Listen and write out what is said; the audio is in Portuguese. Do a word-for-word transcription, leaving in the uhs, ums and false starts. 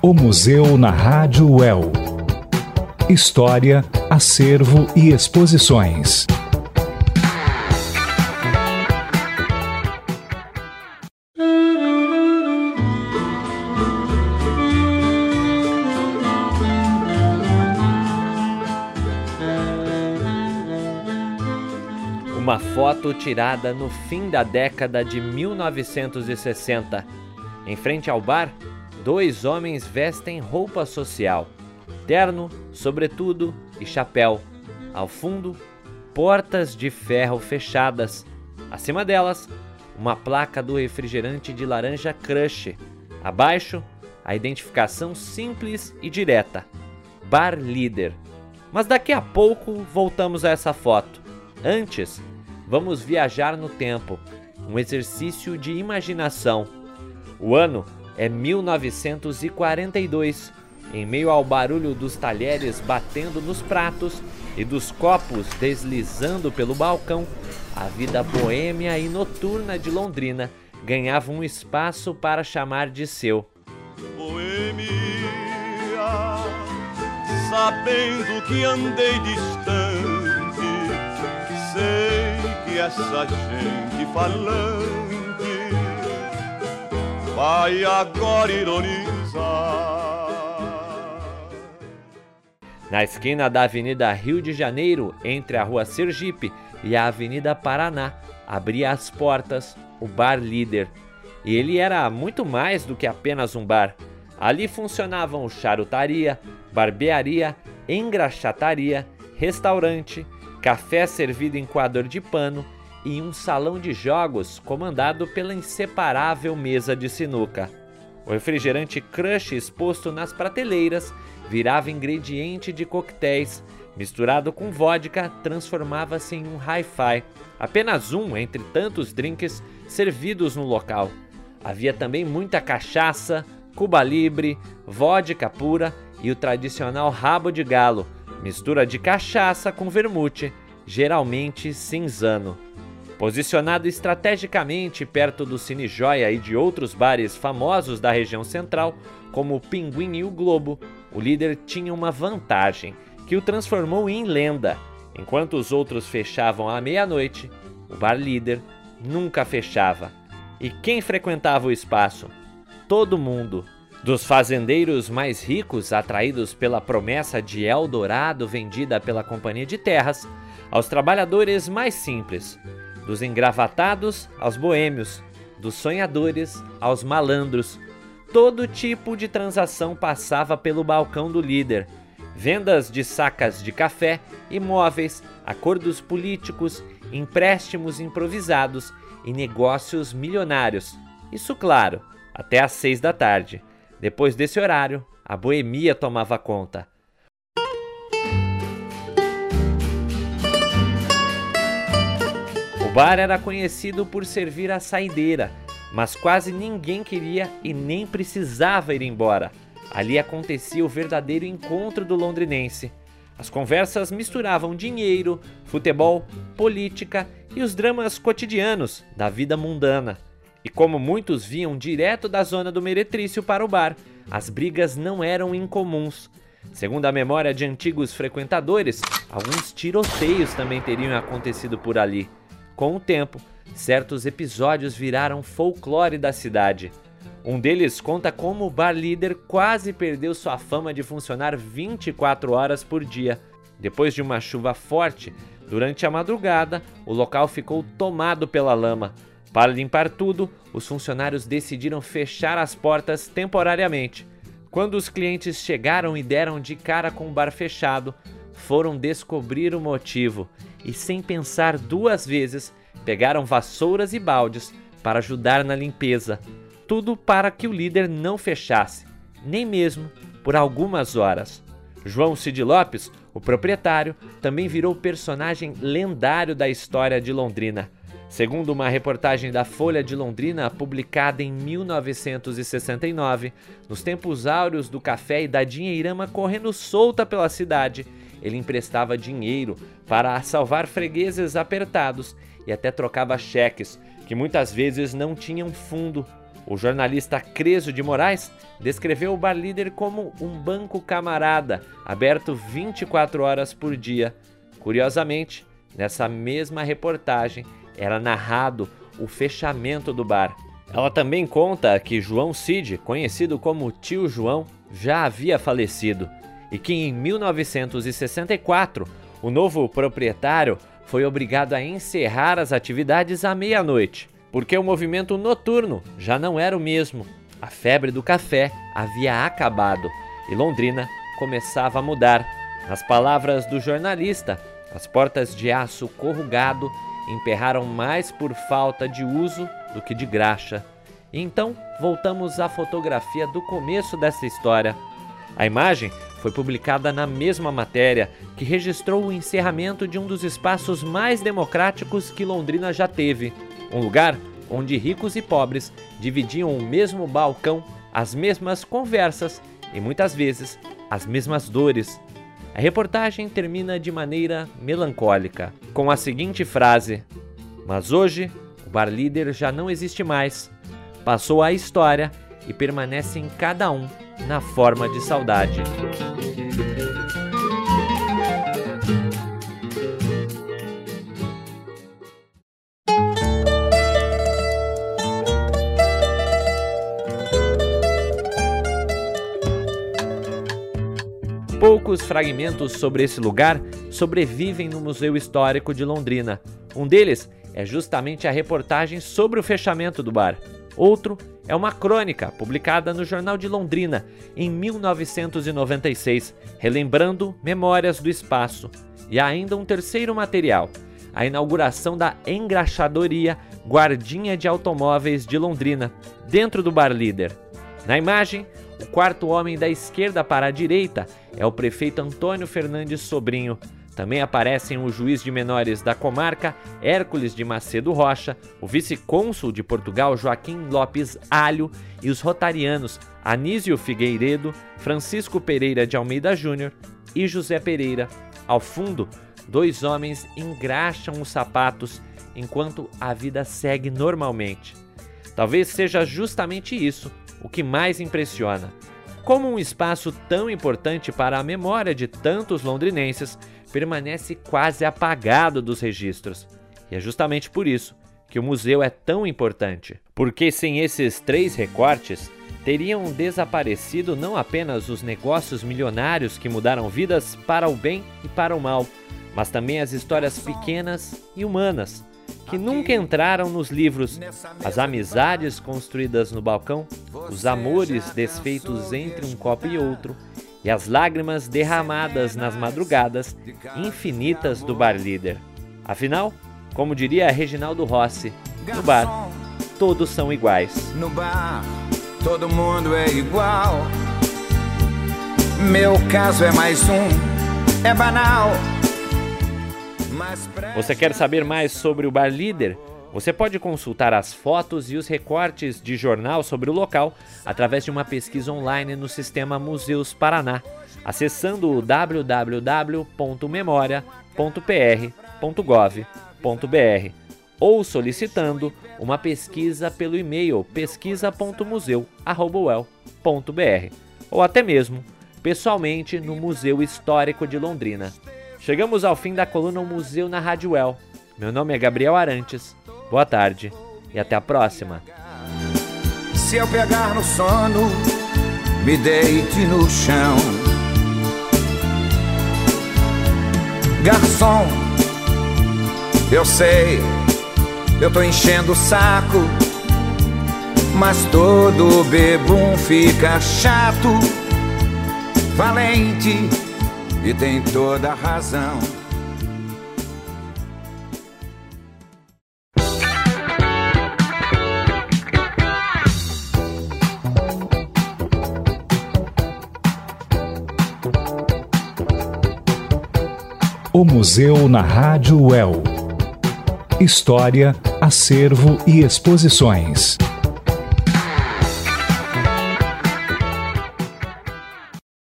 O Museu na Rádio U E L. História, acervo e exposições. Uma foto tirada no fim da década de mil novecentos e sessenta. Em frente ao bar, dois homens vestem roupa social, terno, sobretudo e chapéu. Ao fundo, portas de ferro fechadas. Acima delas, uma placa do refrigerante de laranja Crush. Abaixo, a identificação simples e direta: Bar Líder. Mas daqui a pouco voltamos a essa foto. Antes, vamos viajar no tempo, um exercício de imaginação. O ano é mil novecentos e quarenta e dois. Em meio ao barulho dos talheres batendo nos pratos e dos copos deslizando pelo balcão, a vida boêmia e noturna de Londrina ganhava um espaço para chamar de seu. Boêmia, sabendo que andei distante, sei que essa gente falante vai agora ironizar. Na esquina da Avenida Rio de Janeiro, entre a Rua Sergipe e a Avenida Paraná, abria as portas o Bar Líder. E ele era muito mais do que apenas um bar. Ali funcionavam charutaria, barbearia, engraxataria, restaurante, café servido em coador de pano e um salão de jogos comandado pela inseparável mesa de sinuca. O refrigerante Crush exposto nas prateleiras virava ingrediente de coquetéis, misturado com vodka transformava-se em um hi-fi, apenas um entre tantos drinks servidos no local. Havia também muita cachaça, Cuba Libre, vodka pura e o tradicional rabo de galo, mistura de cachaça com vermute, geralmente cinzano. Posicionado estrategicamente perto do Cine Joia e de outros bares famosos da região central, como o Pinguim e o Globo, o Líder tinha uma vantagem, que o transformou em lenda. Enquanto os outros fechavam à meia-noite, o Bar Líder nunca fechava. E quem frequentava o espaço? Todo mundo. Dos fazendeiros mais ricos, atraídos pela promessa de Eldorado vendida pela Companhia de Terras, aos trabalhadores mais simples. Dos engravatados aos boêmios, dos sonhadores aos malandros. Todo tipo de transação passava pelo balcão do Líder. Vendas de sacas de café, imóveis, acordos políticos, empréstimos improvisados e negócios milionários. Isso, claro, até às seis da tarde. Depois desse horário, a boemia tomava conta. O bar era conhecido por servir a saideira, mas quase ninguém queria e nem precisava ir embora. Ali acontecia o verdadeiro encontro do londrinense. As conversas misturavam dinheiro, futebol, política e os dramas cotidianos da vida mundana. E como muitos vinham direto da zona do Meretrício para o bar, as brigas não eram incomuns. Segundo a memória de antigos frequentadores, alguns tiroteios também teriam acontecido por ali. Com o tempo, certos episódios viraram folclore da cidade. Um deles conta como o Bar Líder quase perdeu sua fama de funcionar vinte e quatro horas por dia. Depois de uma chuva forte, durante a madrugada, o local ficou tomado pela lama. Para limpar tudo, os funcionários decidiram fechar as portas temporariamente. Quando os clientes chegaram e deram de cara com o bar fechado, foram descobrir o motivo e, sem pensar duas vezes, pegaram vassouras e baldes para ajudar na limpeza. Tudo para que o Líder não fechasse, nem mesmo por algumas horas. João Cid Lopes, o proprietário, também virou personagem lendário da história de Londrina. Segundo uma reportagem da Folha de Londrina, publicada em mil novecentos e sessenta e nove, nos tempos áureos do café e da dinheirama correndo solta pela cidade, ele emprestava dinheiro para salvar fregueses apertados e até trocava cheques, que muitas vezes não tinham fundo. O jornalista Creso de Moraes descreveu o Bar Líder como um banco camarada, aberto vinte e quatro horas por dia. Curiosamente, nessa mesma reportagem era narrado o fechamento do bar. Ela também conta que João Cid, conhecido como Tio João, já havia falecido e que em mil novecentos e sessenta e quatro o novo proprietário foi obrigado a encerrar as atividades à meia-noite, porque o movimento noturno já não era o mesmo. A febre do café havia acabado e Londrina começava a mudar. Nas palavras do jornalista, as portas de aço corrugado emperraram mais por falta de uso do que de graxa. E então voltamos à fotografia do começo dessa história. A imagem foi publicada na mesma matéria que registrou o encerramento de um dos espaços mais democráticos que Londrina já teve. Um lugar onde ricos e pobres dividiam o mesmo balcão, as mesmas conversas e muitas vezes as mesmas dores. A reportagem termina de maneira melancólica, com a seguinte frase: "Mas hoje o Bar Líder já não existe mais. Passou à história e permanece em cada um na forma de saudade." Poucos fragmentos sobre esse lugar sobrevivem no Museu Histórico de Londrina. Um deles é justamente a reportagem sobre o fechamento do bar. Outro é uma crônica publicada no Jornal de Londrina em mil novecentos e noventa e seis, relembrando memórias do espaço. E há ainda um terceiro material, a inauguração da engraxadoria Guardinha de Automóveis de Londrina, dentro do Bar Líder. Na imagem, o quarto homem da esquerda para a direita é o prefeito Antônio Fernandes Sobrinho. Também aparecem o juiz de menores da comarca, Hércules de Macedo Rocha, o vice-cônsul de Portugal, Joaquim Lopes Alho, e os rotarianos Anísio Figueiredo, Francisco Pereira de Almeida Júnior e José Pereira. Ao fundo, dois homens engraxam os sapatos enquanto a vida segue normalmente. Talvez seja justamente isso o que mais impressiona. Como um espaço tão importante para a memória de tantos londrinenses permanece quase apagado dos registros. E é justamente por isso que o museu é tão importante. Porque sem esses três recortes, teriam desaparecido não apenas os negócios milionários que mudaram vidas para o bem e para o mal, mas também as histórias pequenas e humanas, que nunca entraram nos livros, as amizades construídas no balcão, os amores desfeitos entre um copo e outro, e as lágrimas derramadas nas madrugadas infinitas do Bar Líder. Afinal, como diria Reginaldo Rossi, no bar, todos são iguais. No bar, todo mundo é igual. Meu caso é mais um, é banal. Você quer saber mais sobre o Bar Líder? Você pode consultar as fotos e os recortes de jornal sobre o local através de uma pesquisa online no sistema Museus Paraná, acessando o w w w ponto memoria ponto p r ponto gov ponto b r ou solicitando uma pesquisa pelo e-mail pesquisa ponto museu arroba u e l ponto b r ou até mesmo pessoalmente no Museu Histórico de Londrina. Chegamos ao fim da coluna O Museu na Rádio U E L. Meu nome é Gabriel Arantes. Boa tarde e até a próxima. Se eu pegar no sono, me deite no chão. Garçom, eu sei, eu tô enchendo o saco, mas todo bebum fica chato, valente e tem toda a razão. O Museu na Rádio U E L. História, acervo e exposições.